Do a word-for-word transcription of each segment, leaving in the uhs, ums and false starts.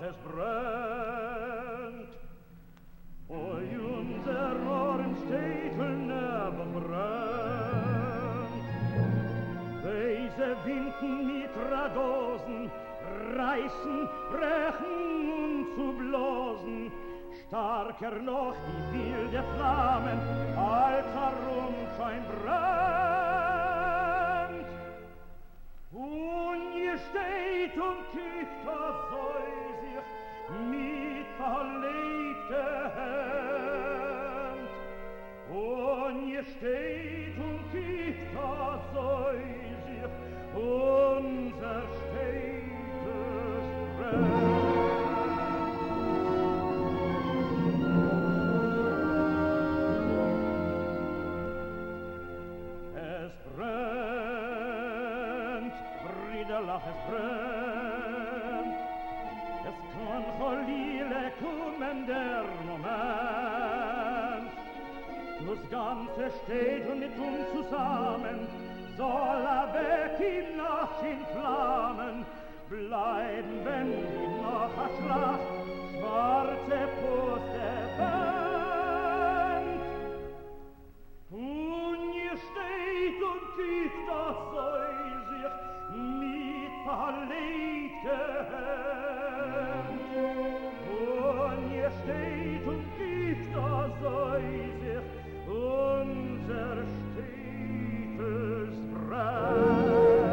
es brennt. Oi, unser Ohren steht und aber brennt. Weise winken mit Ragosen, reißen, brechen und zu blosen, starker noch die wilde Flammen, als Herumschein brennt. Und ihr steht und kickt das Säusich mit verlegter Hand. Und ihr steht und kickt das Säusich, unser Städtes brennt. Es brennt, es kann Cholile kommen der Moment. Das Ganze steht und mit uns zusammen, soll er weg in Nacht in Flammen, bleiben, wenn die noch a Schlacht schwarze Puste brennt. Und ihr steht und kickt das Säusich mit verlegte Hand. Und ihr steht und kickt das Säusich, unser Städtes brennt.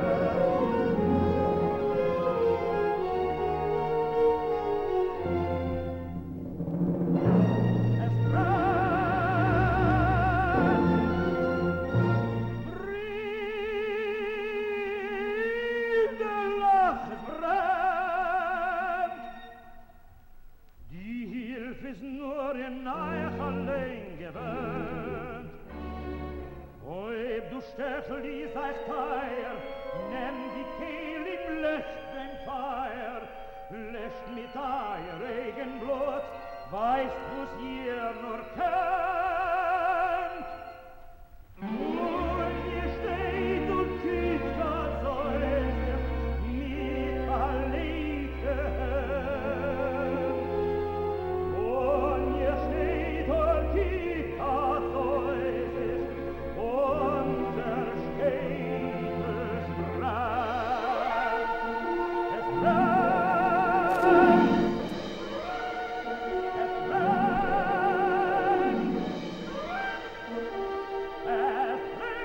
Nur in euch allein gewöhnt. Ob du Steffeli seist teuer, nimm die Kehl im Löscht den Feier, löscht mit euer Regenblut, weißt du's ihr nur könnt. Und ihr steht und kickt das Säusich mit verlegte Hand. Und ihr steht und kickt das Säusich, unser Städtes brennt. Es brennt, es brennt, es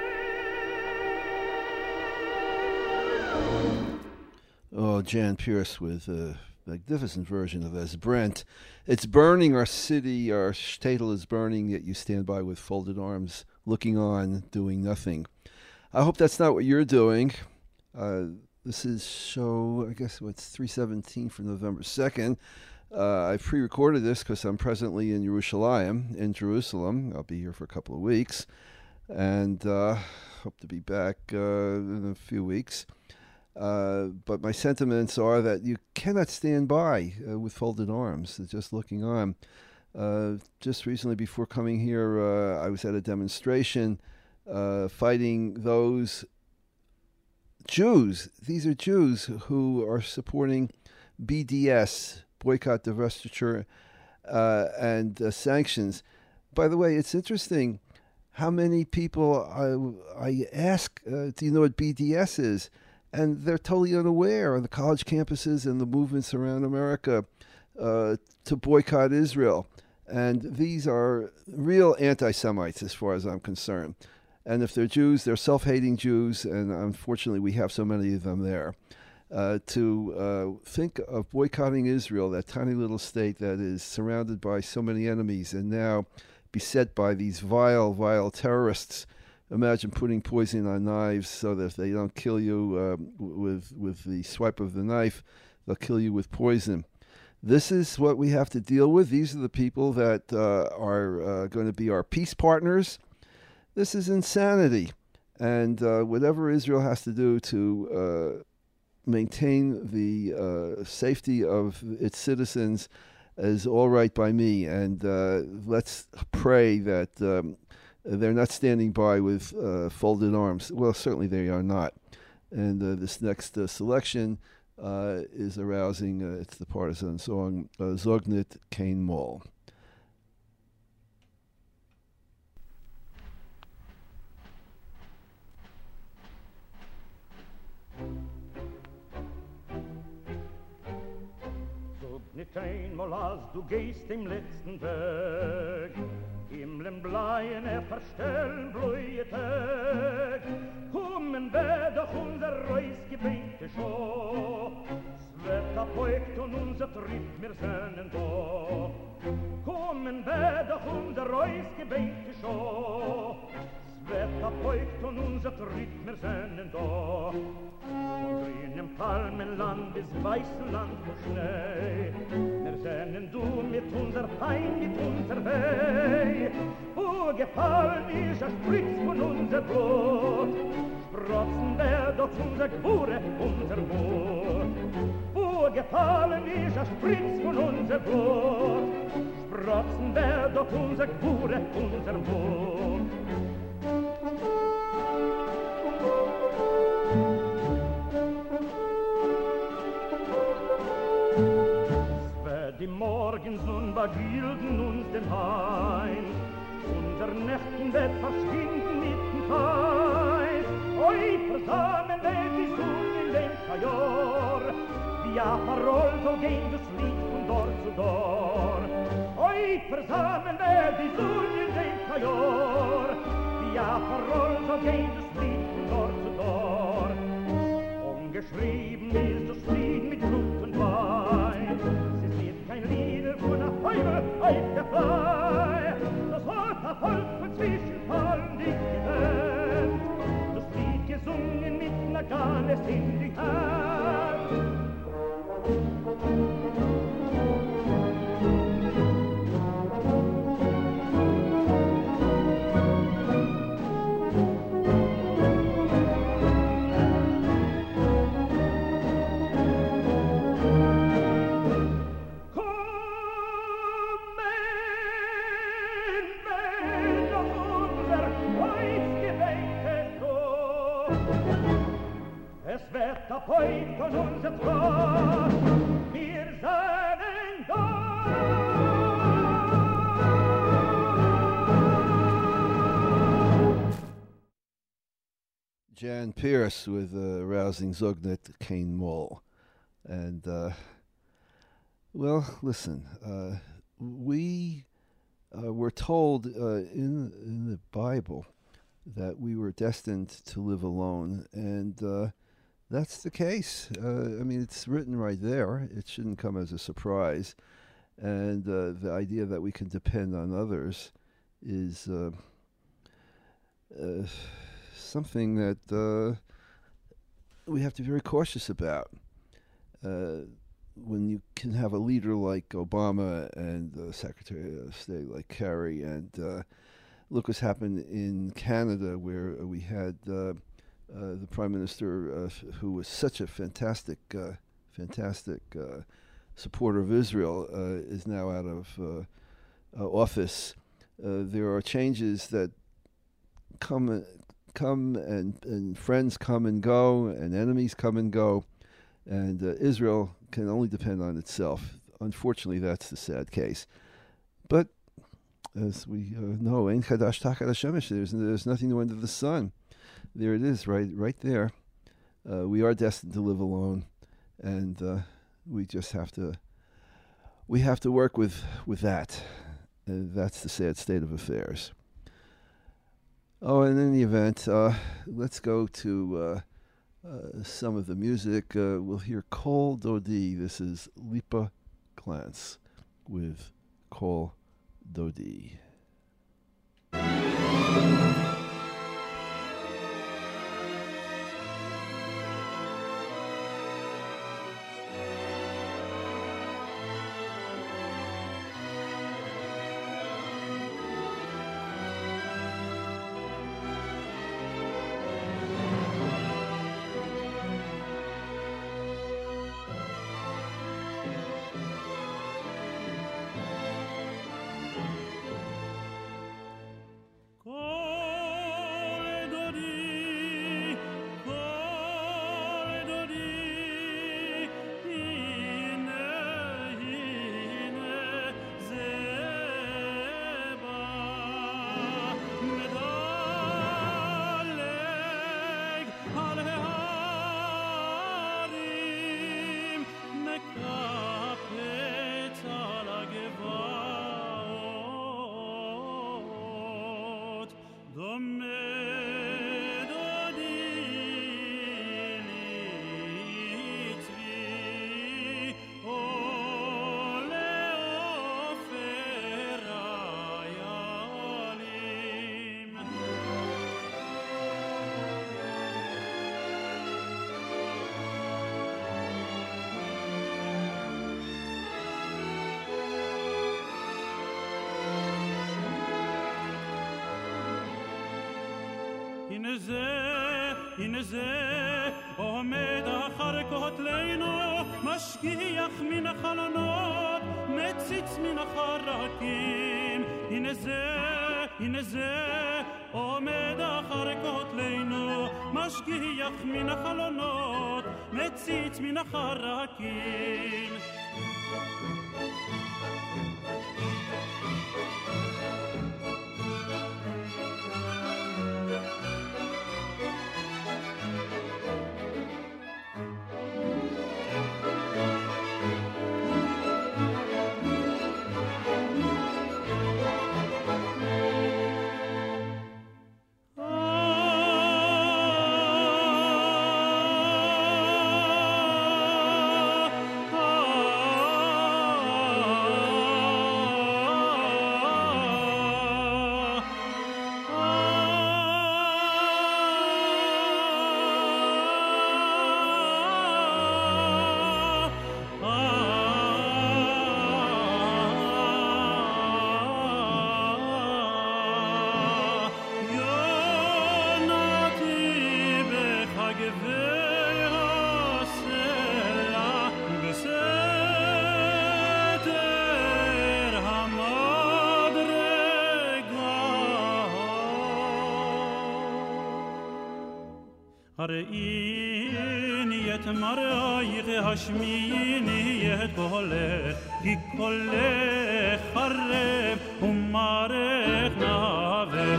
brennt. Oh, Jan Pierce with a magnificent version of As Brent. It's burning, our city, our shtetl is burning, yet you stand by with folded arms, looking on, doing nothing. I hope that's not what you're doing. Uh, this is show, I guess, what's three seventeen from November second. Uh, I pre-recorded this because I'm presently in Yerushalayim, in Jerusalem. I'll be here for a couple of weeks, and uh, hope to be back uh, in a few weeks. Uh, but my sentiments are that you cannot stand by uh, with folded arms, just looking on. Uh, just recently, before coming here, uh, I was at a demonstration uh, fighting those Jews. These are Jews who are supporting B D S, boycott, divestiture, uh, and uh, sanctions. By the way, it's interesting how many people I, I ask, uh, do you know what B D S is? And they're totally unaware on the college campuses and the movements around America uh, to boycott Israel. And these are real anti-Semites as far as I'm concerned. And if they're Jews, they're self-hating Jews, and unfortunately we have so many of them there. Uh, to uh, think of boycotting Israel, that tiny little state that is surrounded by so many enemies and now beset by these vile, vile terrorists. Imagine putting poison on knives so that if they don't kill you uh, with with the swipe of the knife, they'll kill you with poison. This is what we have to deal with. These are the people that uh, are uh, going to be our peace partners. This is insanity. And uh, whatever Israel has to do to uh, maintain the uh, safety of its citizens is all right by me. And uh, let's pray that um, they're not standing by with uh, folded arms. Well, certainly they are not. And uh, this next uh, selection uh, is arousing. Uh, it's the partisan song, uh, Zognit Kein Mol. Nicht einmal als du gehst im letzten Weg, Himmeln bleien er verstellen blühe Tag, kommen wir doch unser Reusgebete schon, es wird abbeugt und unser Tritt wir sind da. Kommen wir doch unser Reusgebete schon, es wird abbeugt und unser Tritt wir sind da. Von grünem Palmenland bis weißem Land vor Schnee, wir sehnen du mit unser Pein, mit unser Weh. Wo gefallen ist ein Spritz von unser Blut, sprotzen wer doch unser Gebure, unser Mut. Wo gefallen ist ein Spritz von unser Blut, sprotzen wer doch unser Gebure, unser Mut. Die Morgens nun begilden uns den Hain, unser Nächtenbett verschwinden mit dem Teil. Oi, versammeln wir die Sonne in dem Kajor, wie a Parol so gehen das Lied von Dor zu Dor. Oi, versammeln wir die Sonne in dem Kajor, wie a Parol so gehen das Lied von Dor zu Dor. Ungeschrieben ist das Lied mit Blut und Wein, kein Lied von der Feuer auf der Flei. Das Wort der Volk von Zwischenfallen dich gewählt, das Lied gesungen mit einer Ganes in die Hand. Es wird abbeugt von unser Tor, wir seien da. Jan Pierce with uh, Rousing Zognit Kein Mol. And, uh, well, listen, uh, we uh, were told uh, in, in the Bible that we were destined to live alone, and uh, that's the case. Uh, I mean, it's written right there. It shouldn't come as a surprise. And uh, the idea that we can depend on others is uh, uh, something that uh, we have to be very cautious about. Uh, when you can have a leader like Obama and uh, Secretary of State like Kerry, and uh, look what's happened in Canada, where we had uh, uh, the Prime Minister, uh, who was such a fantastic, uh, fantastic uh, supporter of Israel, uh, is now out of uh, uh, office. Uh, there are changes that come, come, and and friends come and go, and enemies come and go, and uh, Israel can only depend on itself. Unfortunately, that's the sad case. But as we uh, know, Ein Chadash Tachat HaShemesh, there's there's nothing new under the sun. There it is, right, right there. Uh, we are destined to live alone, and uh, we just have to. We have to work with with that. Uh, that's the sad state of affairs. Oh, and in any event, uh, let's go to uh, uh, some of the music. Uh, we'll hear Kol Dodi. This is Lipa Glantz with Kol Dodi. הנה זה, הנה זה, עומד אחר כותלינו, משגיח מן החלונות, מציץ מן החרקים. הנה זה, הנה זה, עומד אחר כותלינו, משגיח מן החלונות, מציץ מן החרקים. הראיני את מראייך, השמיעיני את קולך, כי קולך חרב ומראייך נאווה.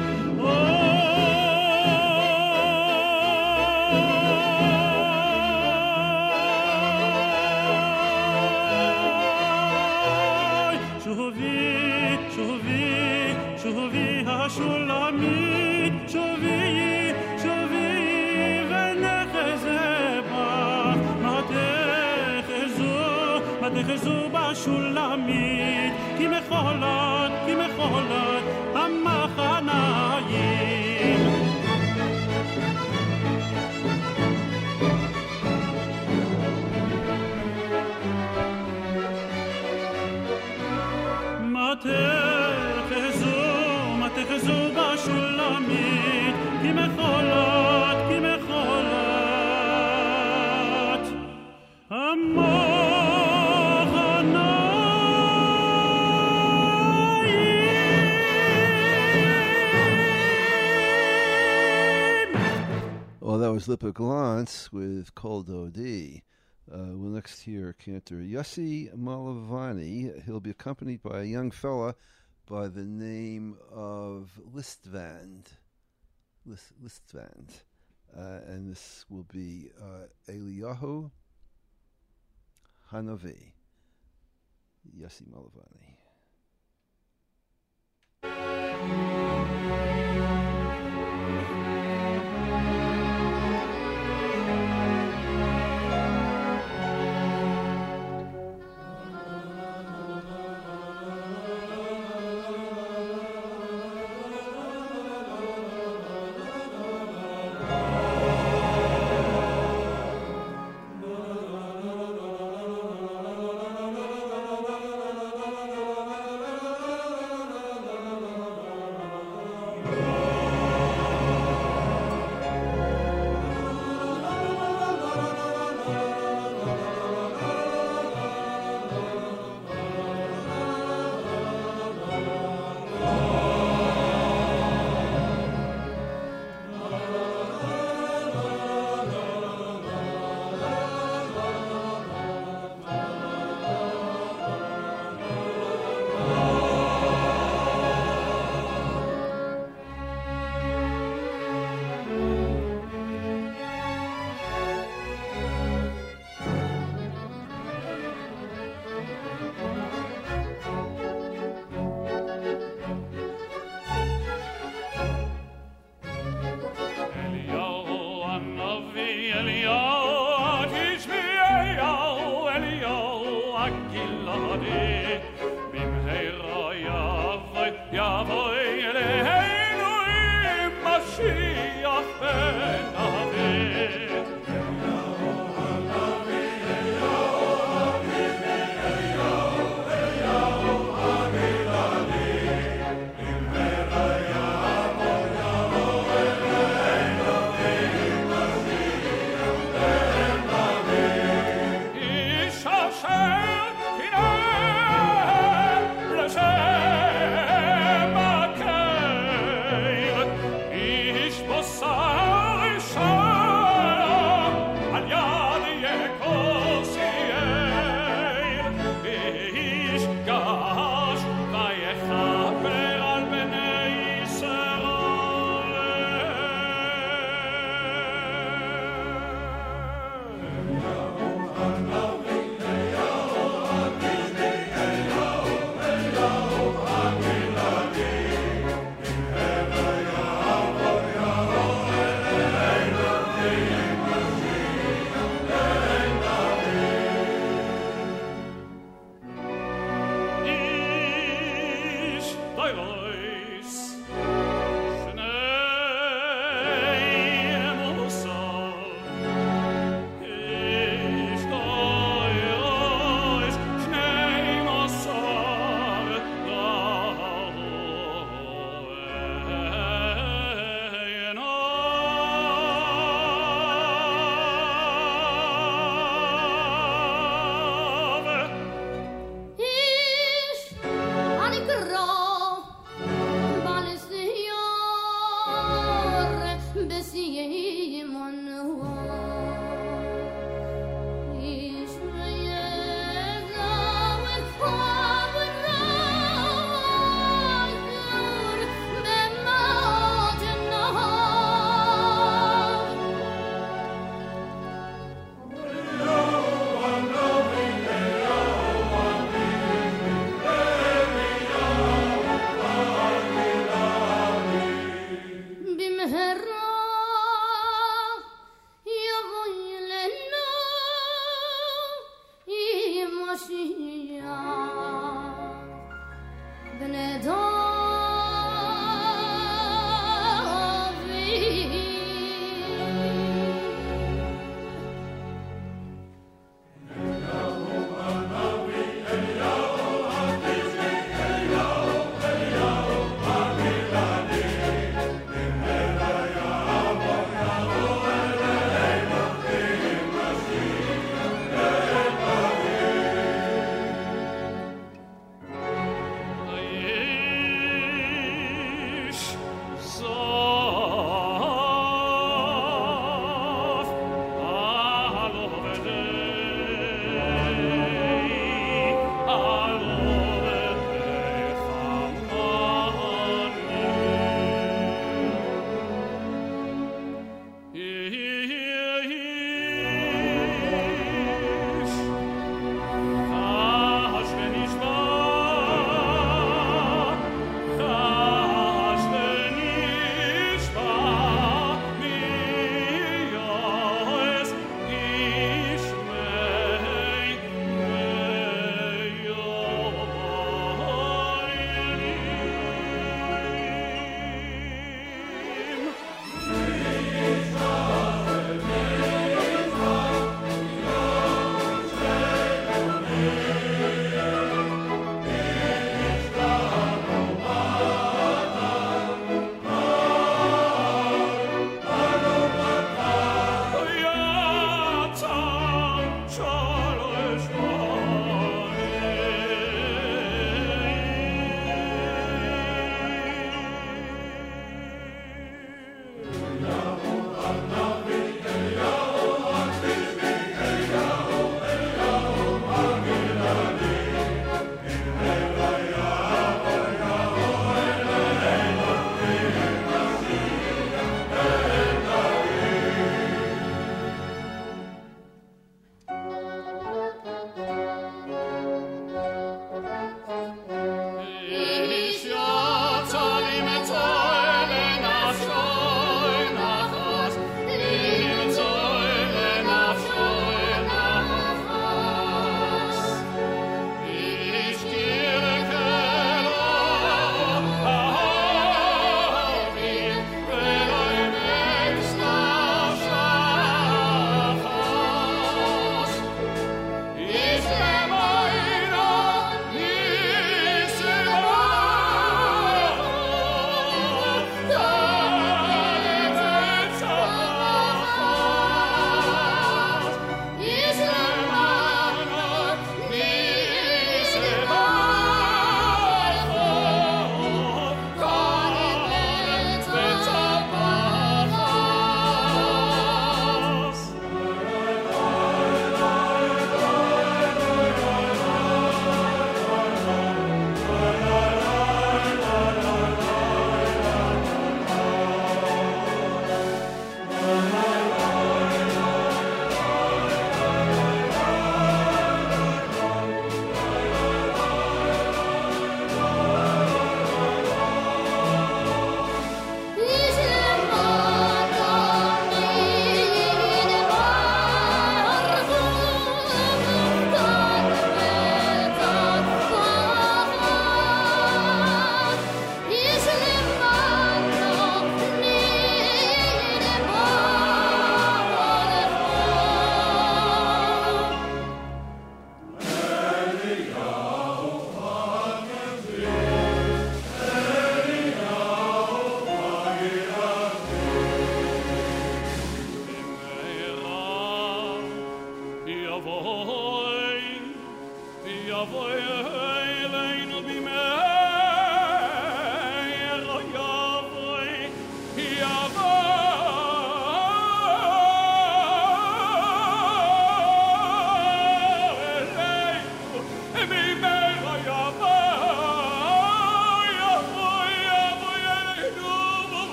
שובי, שובי, שובי השולמית, שובי, תחזו בשולמית, כי מחולות, כי מחולות המחניים. מה תחזו, מה תחזו בשולמית, כי מחולות, כי מחולות המחניים. That was Lipa Glantz with Kol Dodi. Uh, we'll next hear cantor Yossi Malavani. He'll be accompanied by a young fella by the name of Listvand. List, Listvand. Uh, and this will be uh, Eliyahu Hanavi. Yossi Malavani.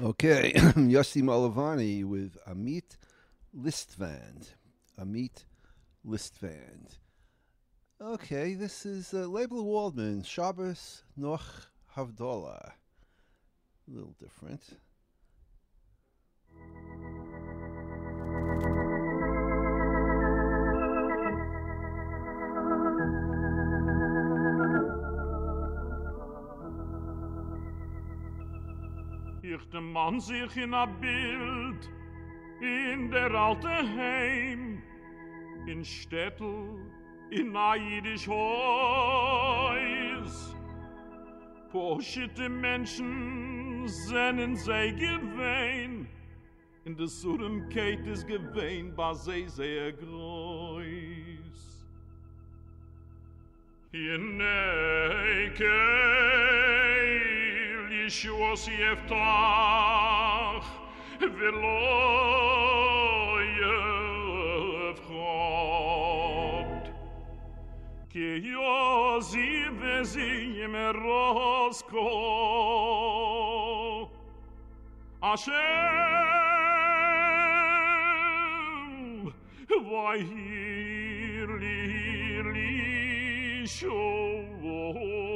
Okay, Yossi Malavani with Amit Listvand. Amit Listvand. Okay, this is uh, Label Waldman, Shabbos Noch Havdalah. A little different. Ich dem Mann sich in a Bild in der alte Heim in Städtel in a jüdisch Haus Poschete Menschen seinen sei gewein in der Suremkeit ist gewein ba sei sehr groß Hineike Yeshuos yeftach velo yevchot ki yozi vezi yemerosko Hashem vayhir li li sho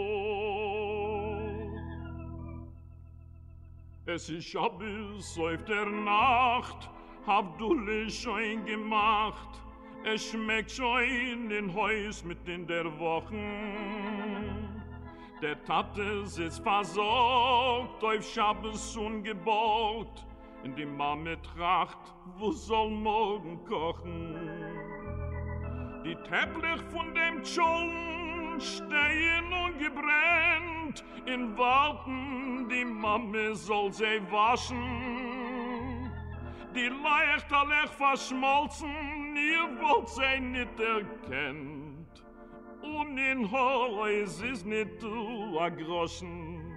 Es ist Shabbos auf der Nacht, hab du schon gemacht, es schmeckt schon in Haus mit in der Wochen. Der Tate sitzt versorgt, auf Shabbos ungebaut, in die Mame tracht, wo soll morgen kochen. Die Tepplich von dem Tschollen stehen und gebrennt, in Warten die Mame soll sie waschen. Die leicht allech verschmolzen, ihr wollt sie nicht erkennt. Und in Häus ist nicht du a Groschen.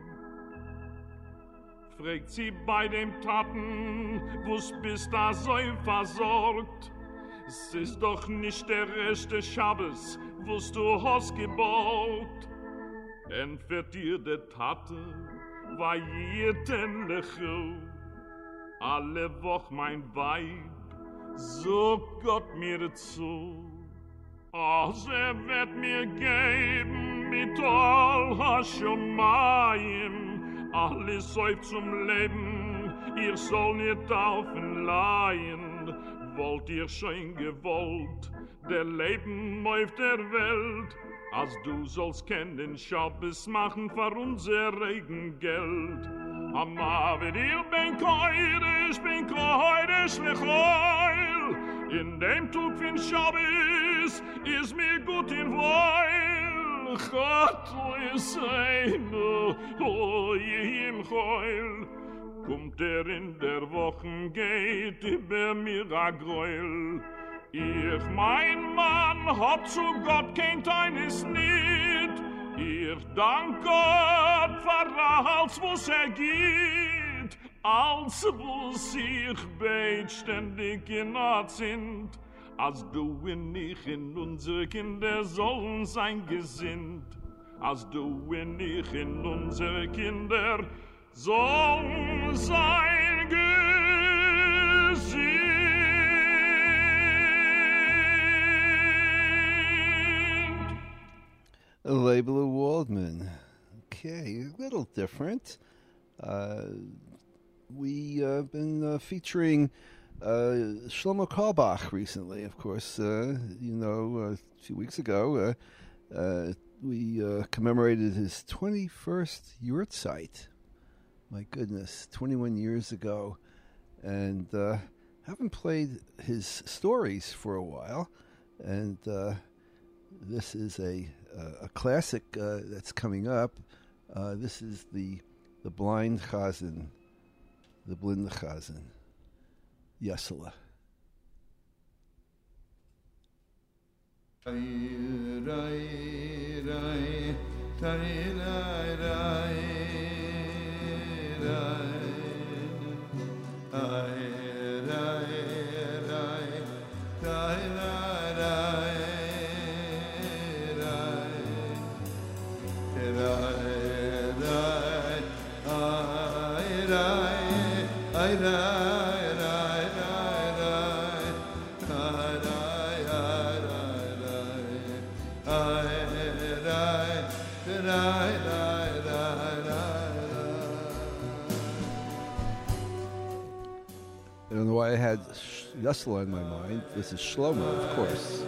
Fragt sie bei dem Taten, wo's bist da so versorgt? Es ist doch nicht der erste Schabbos, wo's du hast gebaut. Entfert dir der Tate, war jeden Lechel. Alle Woch mein Weib, so Gott mir zu. Als er wird mir geben mit all Hashomayim, alles säuft zum Leben, ihr soll nicht taufen leihen. Wollt ihr schon gewollt, der Leben auf der Welt, als du sollst kennen, Schabbos machen für unser Regengeld. Amma, wenn ihr bin keurisch, bin keurisch lechoil, in dem Tug von Schabbos ist mir gut in Weil. Gott ist eine, oh, im Heul. Kommt er in der Wochen, geht über mir a Gräuel. Ich, mein Mann, hab zu Gott kein Teines nicht. Ich dank Gott für alles, was er gibt. Als was ich bete, ständig in Art sind. Als du und ich in unsere Kinder sollen sein gesinnt. Als du und ich in unsere Kinder sollen sein gesinnt. Label of Waldman. Okay, a little different. Uh, we have uh, been uh, featuring uh, Shlomo Carlebach recently, of course. Uh, you know, uh, a few weeks ago, uh, uh, we uh, commemorated his twenty-first Yurtzeit. My goodness, twenty-one years ago. And uh, haven't played his stories for a while. And uh, this is a uh, a classic uh, that's coming up. Uh, this is the the blind chazan, the blind chazan, Yesela. Rai, rai, rai, rai, I don't know why I had Yesla in my mind. This is Shlomo, of course.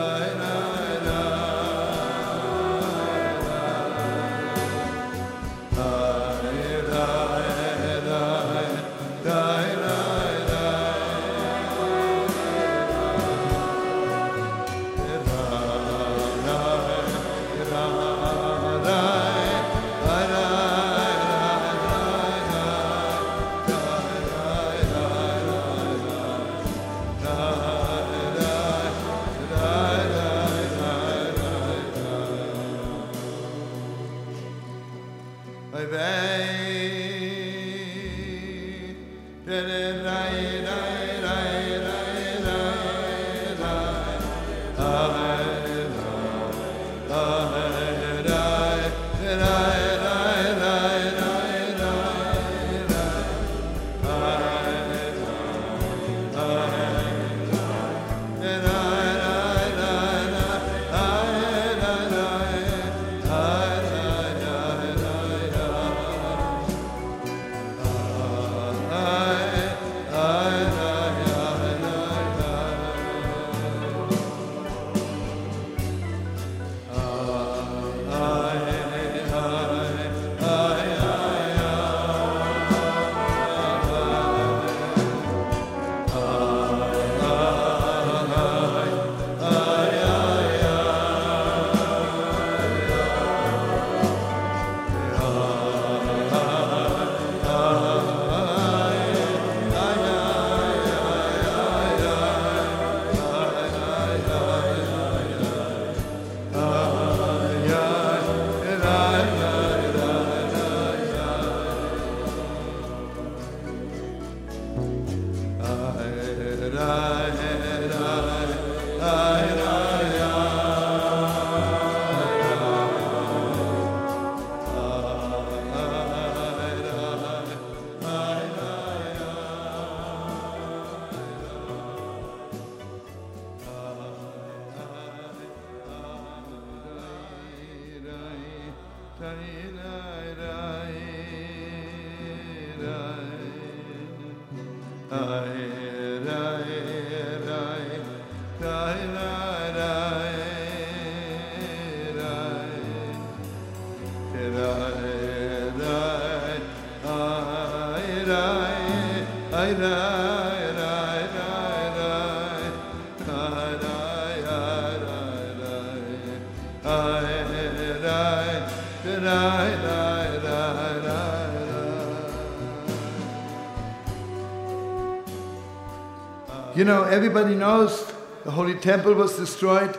You know, everybody knows the Holy Temple was destroyed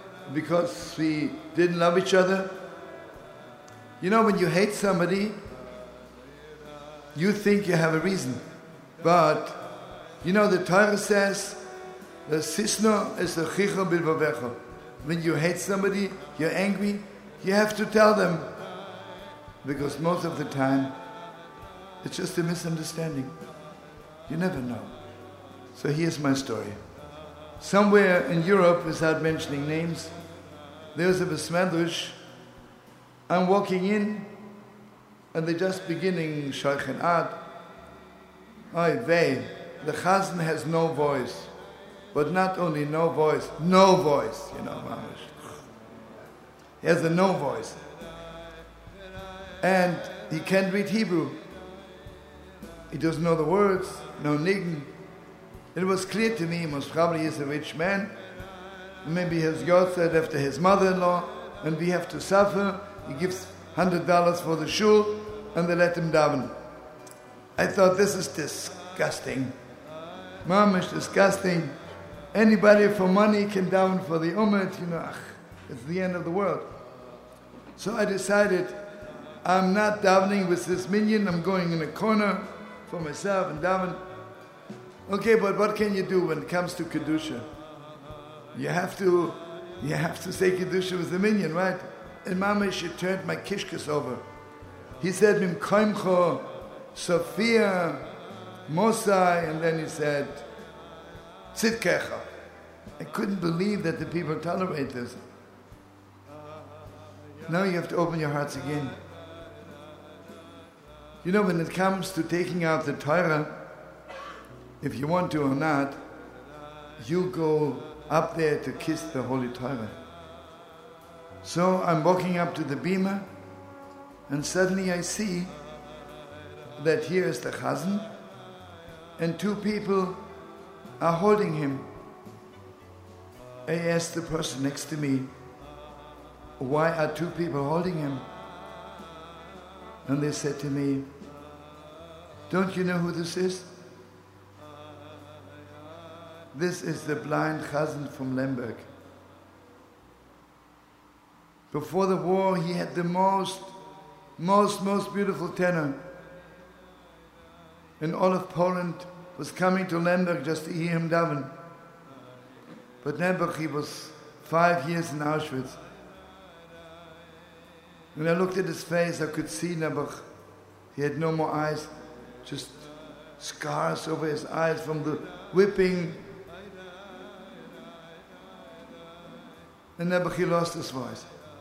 because we didn't love each other. You know, when you hate somebody, you think you have a reason. But, you know, the Torah says, the sisno is the chicha bilvavecha. When you hate somebody, you're angry, you have to tell them. Because most of the time, it's just a misunderstanding. You never know. So here's my story. Somewhere in Europe, without mentioning names, there's a Besmedrash. I'm walking in, and they're just beginning Shaychen Ad. Oy vey, the Chazan has no voice. But not only no voice, no voice, you know, mamash. He has a no voice. And he can't read Hebrew. He doesn't know the words, no niggun. It was clear to me, most probably he's a rich man. Maybe his yahrzeit after his mother-in-law, and we have to suffer. He gives one hundred dollars for the shul, and they let him daven. I thought, this is disgusting. Mamish, disgusting. Anybody for money can daven for the ummah, you know, ach, it's the end of the world. So I decided, I'm not davening with this minion, I'm going in a corner for myself and daven. Okay, but what can you do when it comes to Kedusha? You have to, you have to say Kedusha with the minion, right? And Mamish, it turned my kishkas over. He said, Mim koimcho, Sophia, Mosai, and then he said, Tzidkecha. I couldn't believe that the people tolerate this. Now you have to open your hearts again. You know, when it comes to taking out the Torah, if you want to or not, you go up there to kiss the Holy Torah. So I'm walking up to the bima, and suddenly I see that here is the Chazan, and two people are holding him. I asked the person next to me, why are two people holding him? And they said to me, don't you know who this is? This is the blind Chazan from Lemberg. Before the war, he had the most, most, most beautiful tenor. And all of Poland was coming to Lemberg just to hear him daven. But Lemberg, he was five years in Auschwitz. When I looked at his face, I could see Lemberg. He had no more eyes, just scars over his eyes from the whipping. And Nebuch, he lost his voice.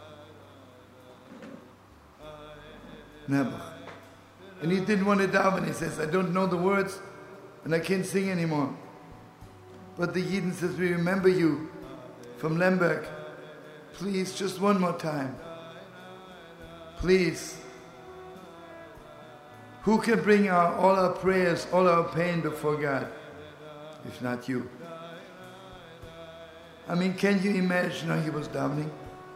Nebuch. And he didn't want to daven. He says, I don't know the words and I can't sing anymore. But the Yidden says, we remember you from Lemberg. Please, just one more time. Please. Who can bring our, all our prayers, all our pain before God, if not you? I mean, can you imagine how he was davening?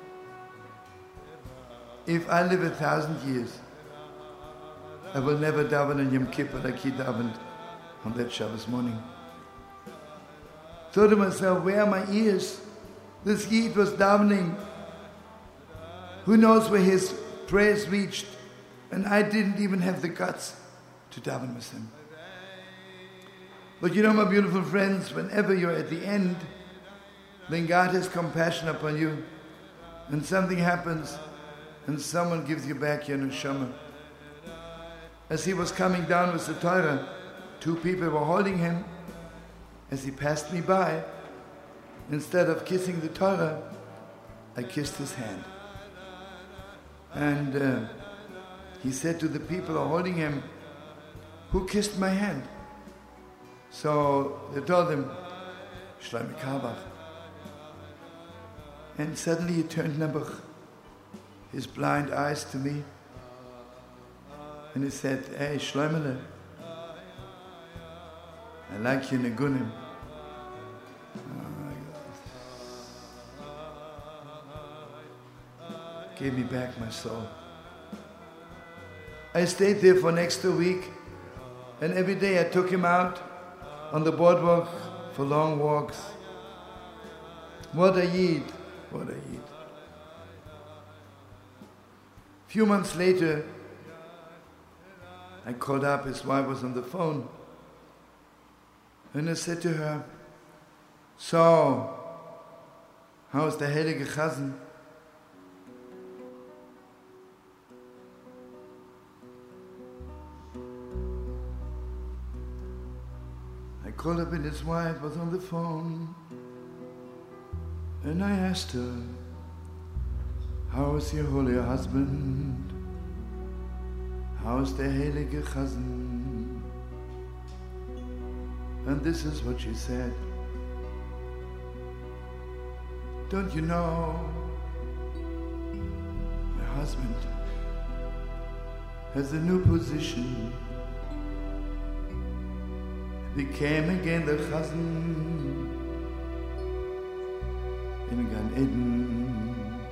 If I live a thousand years, I will never daven on Yom Kippur like he davened on that Shabbos morning. Thought to myself, where are my ears? This Yid was davening. Who knows where his prayers reached? And I didn't even have the guts to daven with him. But you know, my beautiful friends, whenever you're at the end, then God has compassion upon you, and something happens, and someone gives you back your neshama. As he was coming down with the Torah, two people were holding him. As he passed me by, instead of kissing the Torah, I kissed his hand. And uh, he said to the people who are holding him, who kissed my hand? So they told him, Shlomo Carlebach. And suddenly he turned Nebuch, his blind eyes to me, and he said, hey, Shlomo, I like your negunim. Oh, gave me back my soul. I stayed there for next a week, and every day I took him out on the boardwalk for long walks. What a Yid, what a Yid. A few months later, I called up, his wife was on the phone, and I said to her, so, how's the Heilige Chazan? I called up and his wife was on the phone, and I asked her, how's your holy husband? How's the Heilige Chazan? And this is what she said. Don't you know, my husband has a new position. Became again the Chazan in Gan Eden.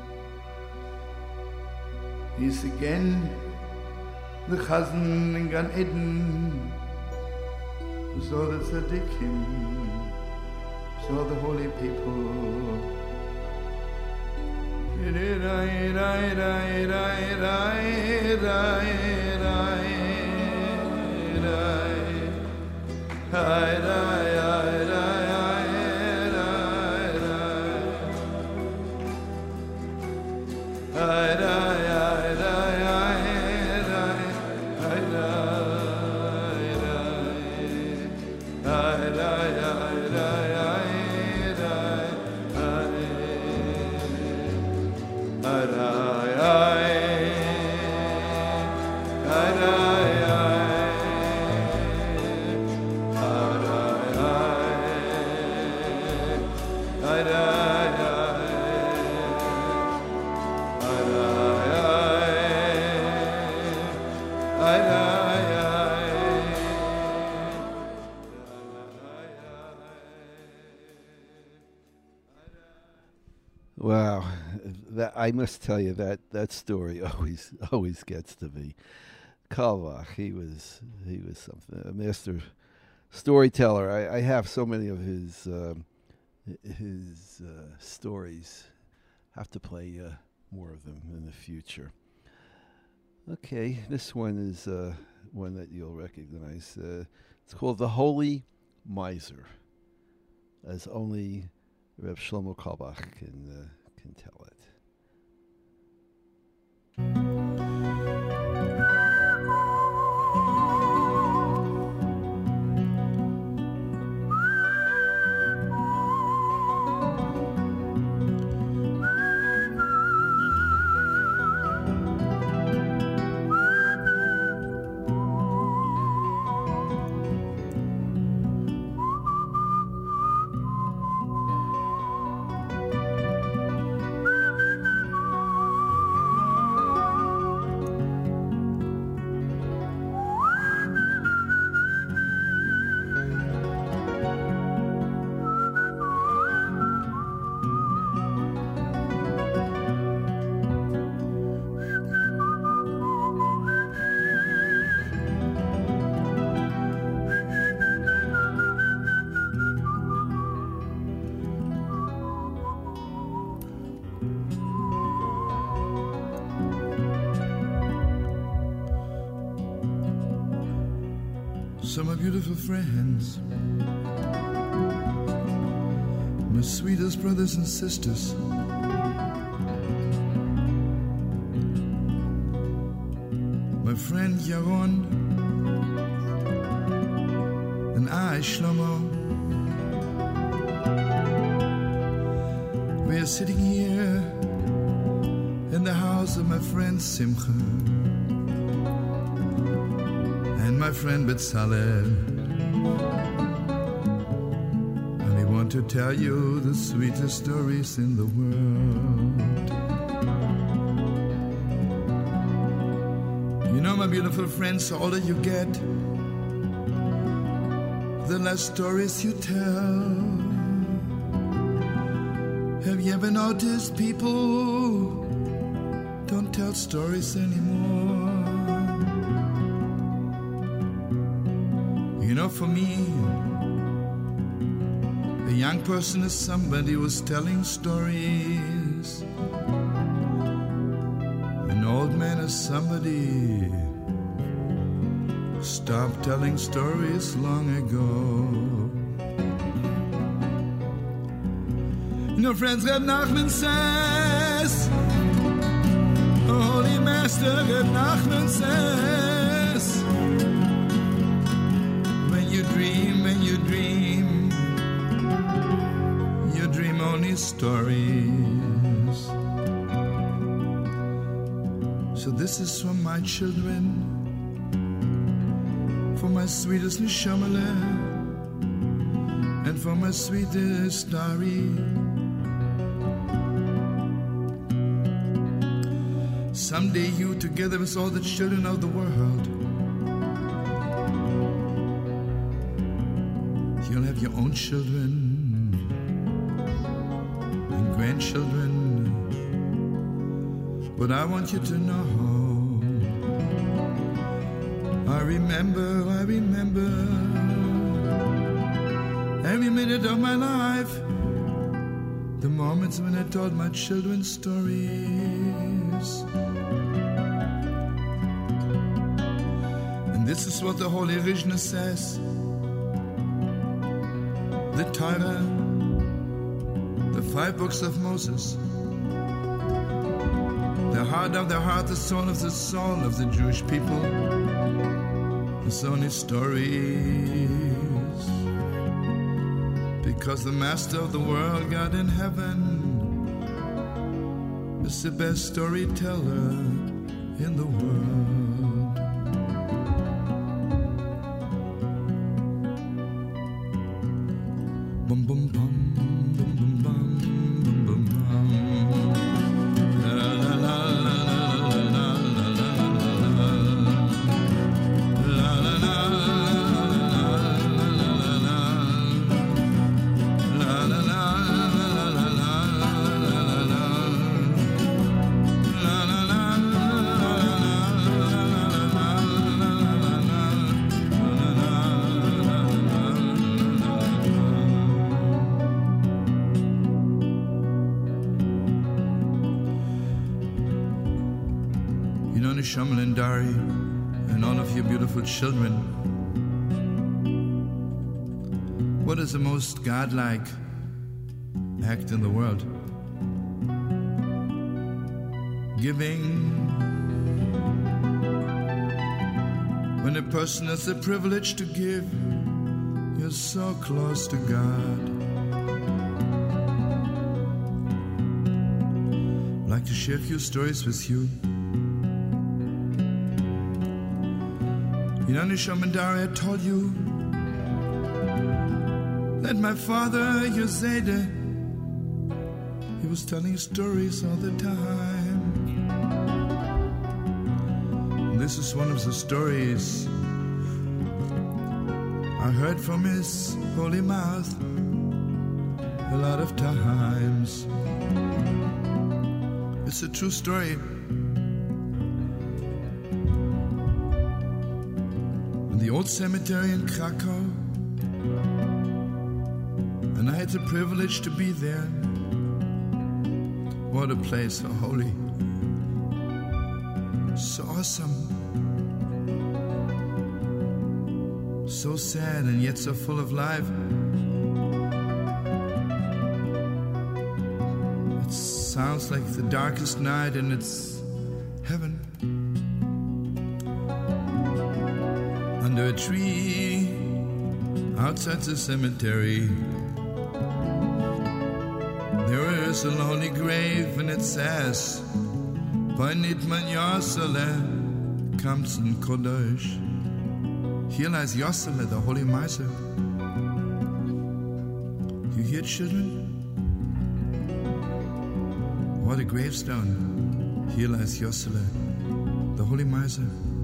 He's again the Chazan in Gan Eden. So the tzaddikim, so the holy people. Wow, that, I must tell you that that story always always gets to me. Carlebach, he was he was something, a master storyteller. I, I have so many of his um, his uh, stories. Have to play uh, more of them in the future. Okay, this one is uh, one that you'll recognize. Uh, it's called The Holy Miser, as only Reb Shlomo Carlebach can uh, can tell it. So my beautiful friends, my sweetest brothers and sisters, my friend Yaron and I, Shlomo, we are sitting here in the house of my friend Simcha and my friend Betzalel, and we want to tell you the sweetest stories in the world. You know, my beautiful friends, the older you get, the less stories you tell. Have you ever noticed people don't tell stories anymore? You know, for me, a young person is somebody who's telling stories. An old man is somebody who stopped telling stories long ago. You know, friends, Reb Nachman says, oh, Holy Master Reb Nachman says, when you dream, when you dream, you dream only stories. So this is for my children, for my sweetest Neshamale, and for my sweetest Dari. Someday you, together with all the children of the world, you'll have your own children and grandchildren. But I want you to know, I remember, I remember every minute of my life, the moments when I told my children stories. And this is what the Holy Rishna says. The Torah, the five books of Moses, the heart of the heart, the soul of the soul of the Jewish people, it's only stories. because the master of the world, God in heaven, is the best storyteller in the world. Bum bum bum. Shaman and Dari, and all of your beautiful children, what is the most godlike act in the world? Giving. When a person has the privilege to give, you're so close to God. I'd like to share a few stories with you. You know, Shaman Dari, I told you that my father, Yosede, he was telling stories all the time. And this is one of the stories I heard from his holy mouth a lot of times. It's a true story. The old cemetery in Krakow, and I had the privilege to be there. What a place, so holy, so awesome, so sad and yet so full of life. It sounds like the darkest night and it's heaven. Under a tree outside the cemetery, there is a lonely grave, and it says, Panit man Yosele, Kamsen Kodesh. Here lies Yosele, the holy miser. You hear, children? What a gravestone. Here lies Yosele, the holy miser.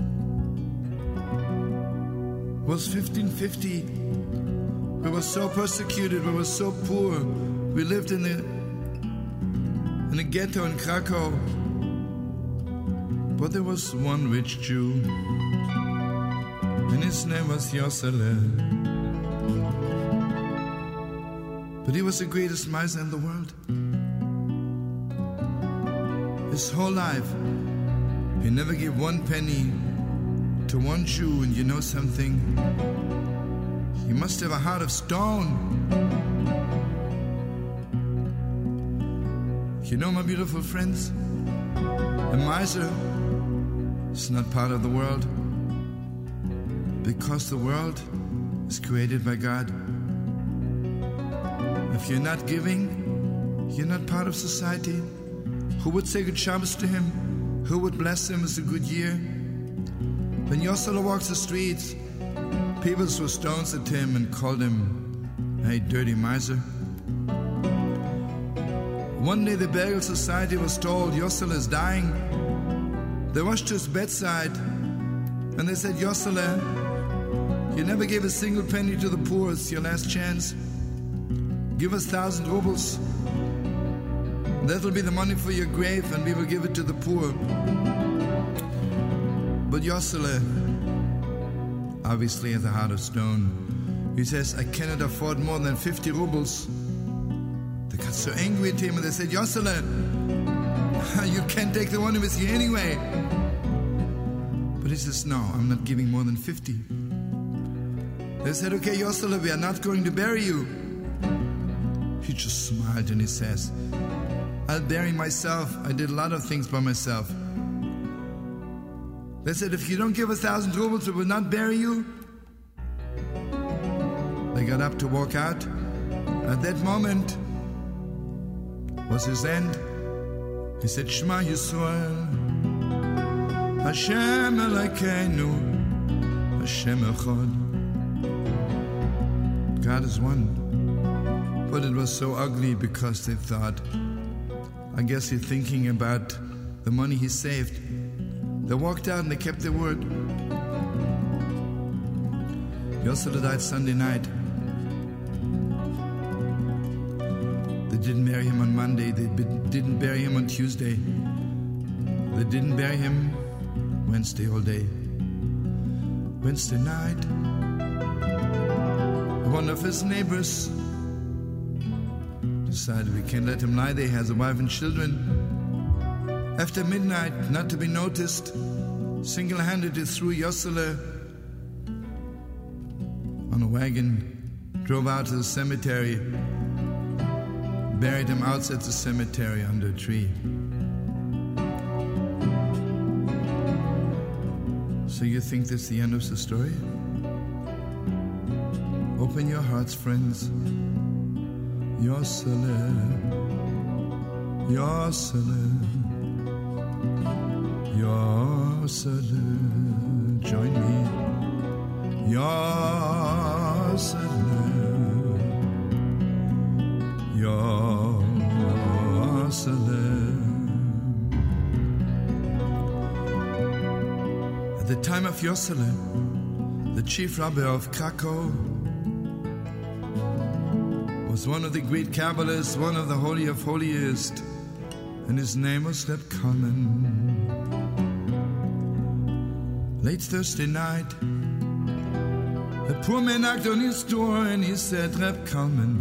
It was fifteen fifty. We were so persecuted, we were so poor. We lived in a, in a ghetto in Krakow. But there was one rich Jew, and his name was Yosele. But he was the greatest miser in the world. His whole life, he never gave one penny to one Jew. And you know something? He must have a heart of stone. You know, my beautiful friends, a miser is not part of the world, because the world is created by God. If you're not giving, you're not part of society. Who would say good Shabbos to him? Who would bless him as a good year? When Yosele walks the streets, people threw stones at him and called him, hey, dirty miser. One day the Burial Society was told Yosele is dying. They rushed to his bedside and they said, Yosele, you never gave a single penny to the poor. It's your last chance. Give us thousand rubles. That'll be the money for your grave, and we will give it to the poor. But Yosele obviously has a heart of stone. He says, I cannot afford more than fifty rubles. They got so angry at him and they said, Yosele, you can't take the money with you anyway. But he says, no, I'm not giving more than fifty. They said, okay, Yosele, we are not going to bury you. He just smiled and he says, I'll bury myself. I did a lot of things by myself. They said, if you don't give a thousand rubles, we will not bury you. They got up to walk out. At that moment was his end. He said, Shema Yisrael, Hashem Elokeinu, Hashem Echad. God is one. But it was so ugly because they thought, I guess he's thinking about the money he saved. They walked out and they kept their word. Yossele died Sunday night. They didn't bury him on Monday. They didn't bury him on Tuesday. They didn't bury him Wednesday all day. Wednesday night, one of his neighbors decided we can't let him lie there. He has a wife and children. After midnight, not to be noticed, single-handedly threw Yossele on a wagon, drove out to the cemetery, buried him outside the cemetery under a tree. So you think that's the end of the story? Open your hearts, friends. Yossele, Yossele, Yossele, join me. Yossele, Yossele. At the time of Yossele, the chief rabbi of Krakow was one of the great Kabbalists, one of the holy of holiest, and his name was Reb Kalman. Late Thursday night, a poor man knocked on his door and he said, Reb Kalman,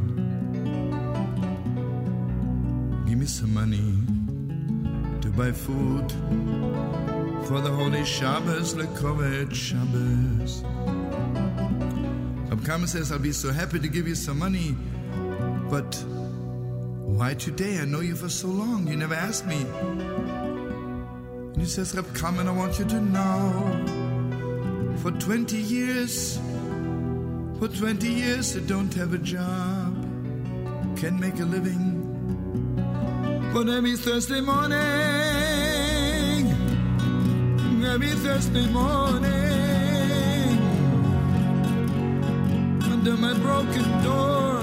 give me some money to buy food for the holy Shabbos, Lekovet Shabbos. Reb Kalman says, I'll be so happy to give you some money, but why today? I know you for so long. You never asked me. And he says, Reb Kalman, I want you to know, for twenty years, for twenty years I don't have a job, can't make a living. But every Thursday morning, every Thursday morning, under my broken door,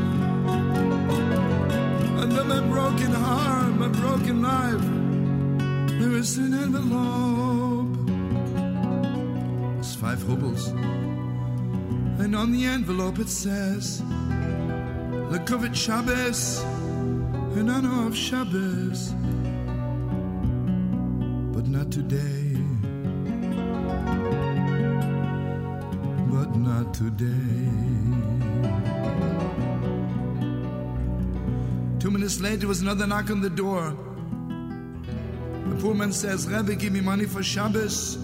under my broken heart, my broken life, there is an envelope. It's five rubles. And on the envelope it says, Lekovet Shabbos, in honor of Shabbos. But not today. But not today. Two minutes later, there was another knock on the door. The poor man says, Rebbe, give me money for Shabbos.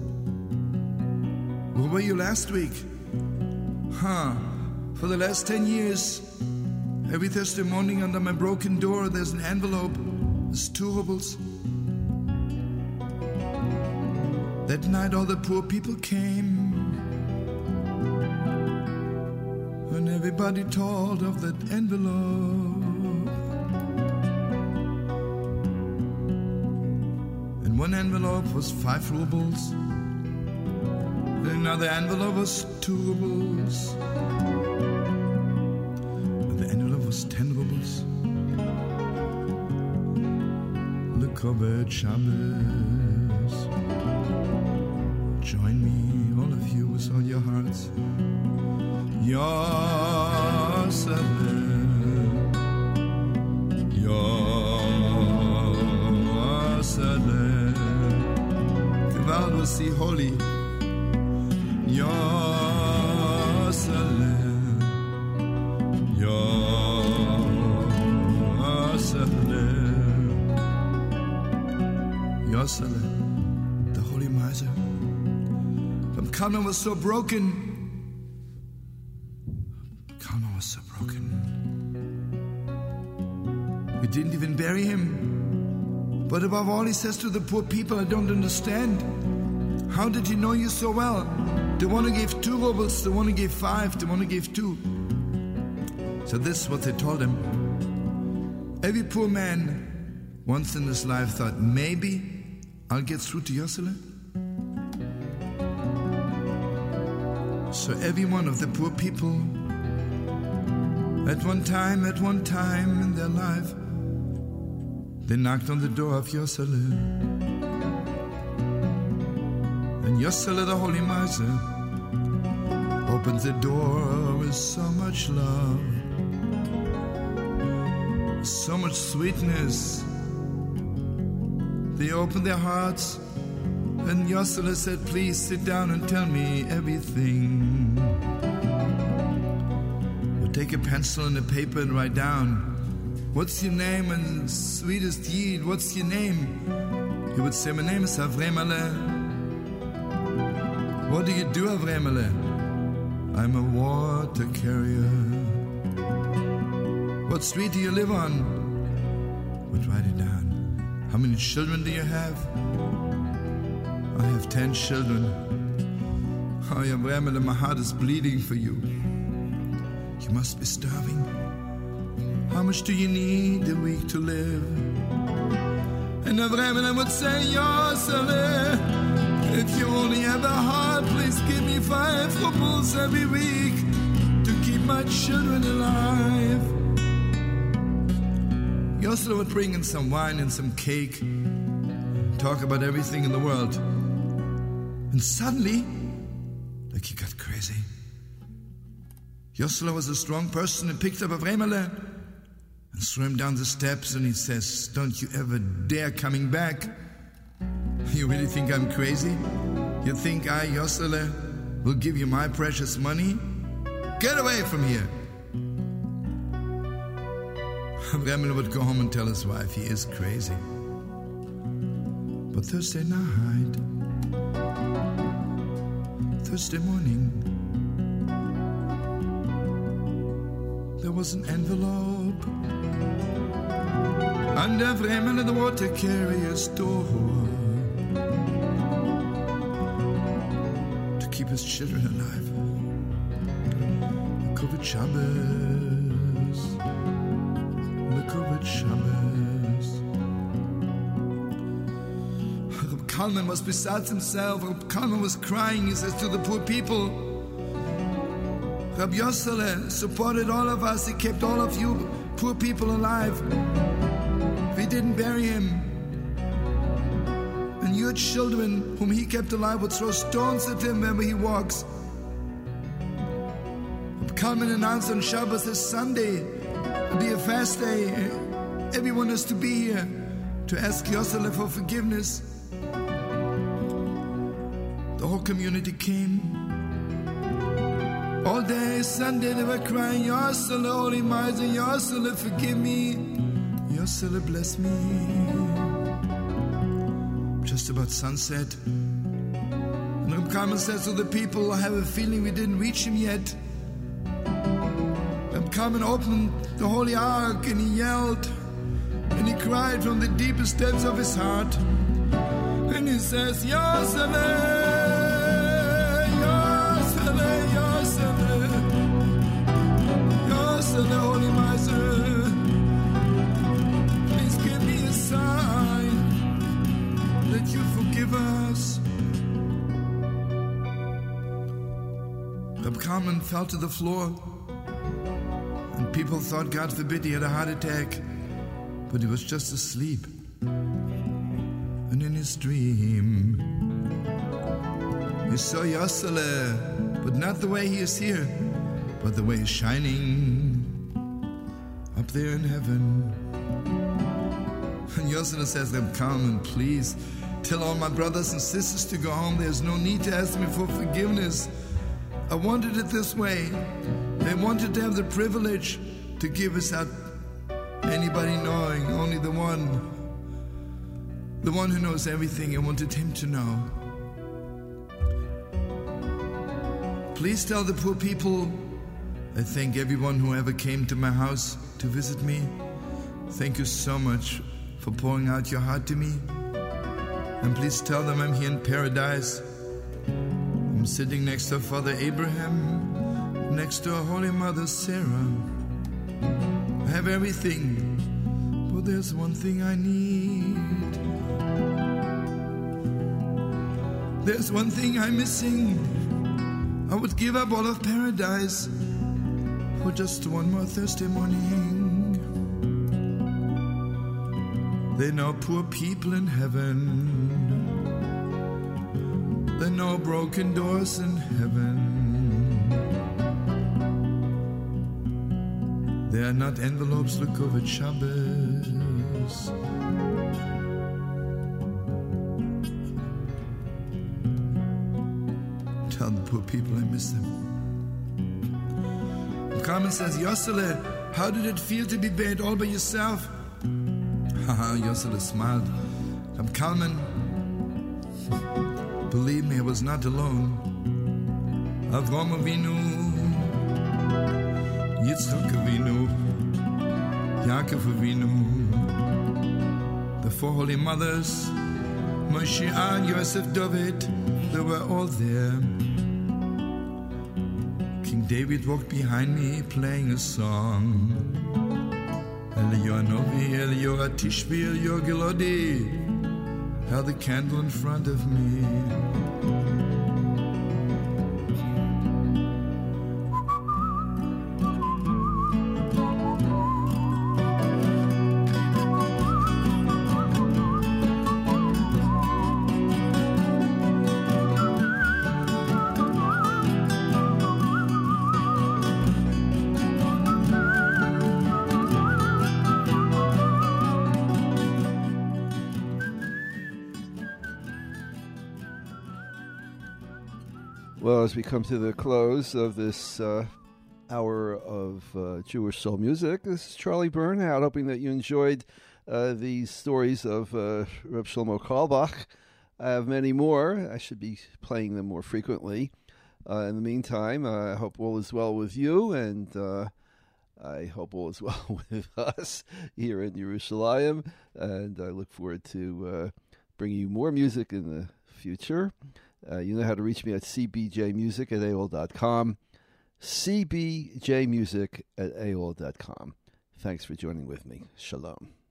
Where were you last week? Huh. For the last ten years, every Thursday morning under my broken door, there's an envelope. There's two rubles. That night, all the poor people came. And everybody told of that envelope. One envelope was five rubles. Another envelope was two rubles. And the envelope was ten rubles. Lekovet Shabbos. Join me, all of you, with all your hearts. Yossele, Yossele. Gewalt was sie holy. Yossele, Yossele, Yossele, the holy miser. But Kalman was so broken. Kalman was so broken. We didn't even bury him. But above all, he says to the poor people, I don't understand. How did he know you so well? The one who gave two rubles, the one who gave five, the one who gave two. So this is what they told him. Every poor man once in his life thought, maybe I'll get through to Yossele. So every one of the poor people, at one time, at one time in their life, they knocked on the door of Yossele. And Yossele, the holy miser, opened the door with so much love, so much sweetness. They opened their hearts, and Yossele said, please sit down and tell me everything. We'll take a pencil and a paper and write down, what's your name and sweetest Yid, what's your name? He would say, my name is Avremele. What do you do, Avremele? I'm a water carrier. What street do you live on? Would write it down. How many children do you have? I have ten children. Oh, Avremele, my heart is bleeding for you. You must be starving. How much do you need a week to live? And Avremele would say, Yossele, if you only have a heart, please give me five rubles every week to keep my children alive. Yossele would bring in some wine and some cake, talk about everything in the world. And suddenly, like he got crazy. Yossele was a strong person and picked up Avremele and threw him down the steps, and he says, don't you ever dare coming back. You really think I'm crazy? You think I, Yossele, will give you my precious money? Get away from here. Avremele would go home and tell his wife he is crazy. But Thursday night, Thursday morning, there was an envelope under Avremele the water carrier's door to keep his children alive. Lekovat Shabbos, Lekovat Shabbos. Reb Kalman was beside himself. Reb Kalman was crying. He says to the poor people, Rabbi Yossele supported all of us. He kept all of you poor people alive. We didn't bury him. And your children, whom he kept alive, would throw stones at him wherever he walks. Come and announce on Shabbos this Sunday will be a fast day. Everyone is to be here to ask Yossele for forgiveness. The whole community came. All day Sunday they were crying, Yossele, holy miser, Yossele, forgive me. Yossele, bless me. Just about sunset, and Reb Kalman says to the people, I have a feeling we didn't reach him yet. Reb Kalman opened the holy ark and he yelled and he cried from the deepest depths of his heart. And he says, Yossele, Yossele, Yossele, Yossele, holy miser, please give me a sign that you forgive us. Reb Kalman fell to the floor, and people thought, God forbid, he had a heart attack, but he was just asleep. And in his dream, he saw Yossele, but not the way he is here, but the way he's shining up there in heaven. And Yossele says, Reb Kalman, please tell all my brothers and sisters to go home. There's no need to ask me for forgiveness. I wanted it this way. They wanted to have the privilege to give without anybody knowing, only the one, the one who knows everything. I wanted him to know. Please tell the poor people I thank everyone who ever came to my house to visit me. Thank you so much for pouring out your heart to me. And please tell them I'm here in paradise. I'm sitting next to Father Abraham, next to our Holy Mother Sarah. I have everything, but there's one thing I need. There's one thing I'm missing. I would give up all of paradise for just one more Thursday morning. There are no poor people in heaven. There are no broken doors in heaven. There are not envelopes look over Shabbos. Tell the poor people I miss them. Carmen says, Yossele, how did it feel to be buried all by yourself? Haha, Yossele smiled. I'm Carmen. Believe me, I was not alone. Avram Avinu, Yitzchak Avinu, Yaakov Avinu, the four holy mothers, Moshe, and Yosef, David, they were all there. King David walked behind me playing a song. Eliyahu Novi, Eliyahu Tishbi, Eliyahu Gilodi, held the candle in front of me. Well, as we come to the close of this uh, hour of uh, Jewish soul music, this is Charlie Bernhardt, hoping that you enjoyed uh, these stories of uh, Reb Shlomo Carlebach. I have many more. I should be playing them more frequently. Uh, in the meantime, uh, I hope all is well with you, and uh, I hope all is well with us here in Yerushalayim, and I look forward to uh, bringing you more music in the future. Uh, you know how to reach me at c b j music at a o l dot com, c b j music at a o l dot com. Thanks for joining with me. Shalom.